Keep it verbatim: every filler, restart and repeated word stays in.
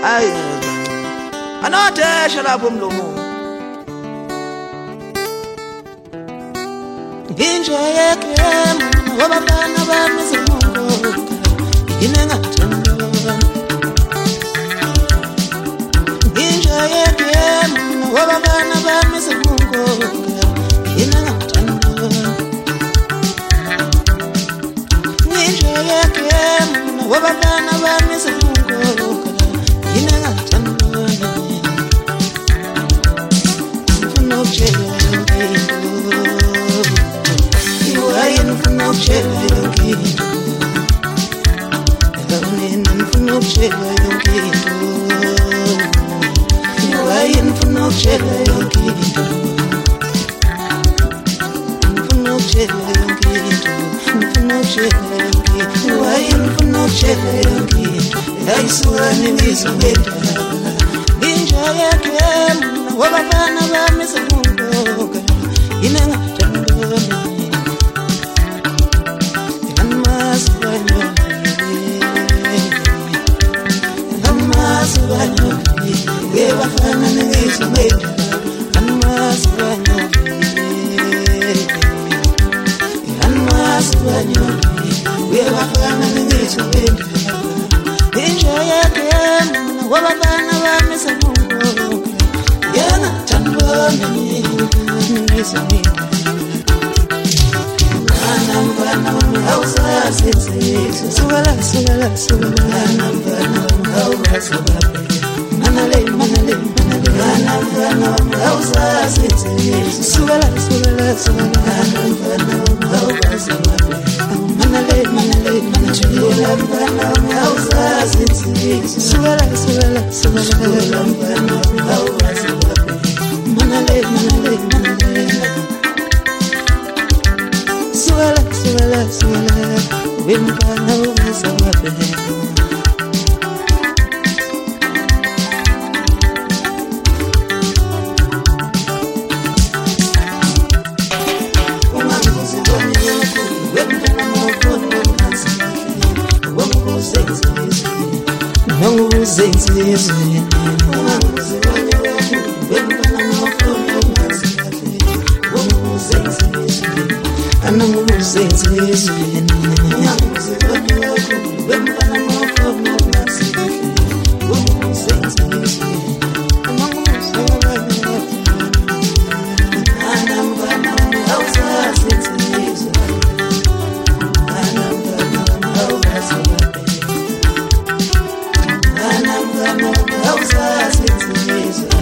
Ayi anotesha lapho mlomo nginjwayeke ngoba bana bami semungo yini engathanda nginjwayeke ngoba bana bami semungo yini engathanda nginjwayeke ngoba bana bami semungo yini engathanda ngifuna ukutshela Shela yonkinto Ekanina nifuna ukushela yonkinto Iwaye nifuna ukushela yonkinto Nifuna ukushela yonkinto Nifuna ukushela yonkinto Iwaye nifuna ukushela yonkinto Ayisuwane ngizongenda Nginjwayeke ngoba bana bami semungoka Yini engathanda We were fun and it's made and must run and must run we were fun and it's made enjoy again what I'm gonna miss a moon yana tambani is me I'm gonna house as it's so well so well so well I'm gonna house Manale, manale, manale, manale, hausa sisi. Subala, subala, subala, hausa manale, manale, manale, hausa sisi. Subala, subala, subala, hausa manale, manale, manale. Subala, subala, subala, wimpa hausa wapi. Zenzizwe Umanguze wanye waku Wembana mwakono mazikafe Umanguze zenzizwe Ananguze zenzizwe Umanguze wanye waku Wembana mwakono mazikafe Umanguze zenzizwe Umanguze wanye waku Anambana hausa zenzizwe Anambana hausa zenzizwe I'm gonna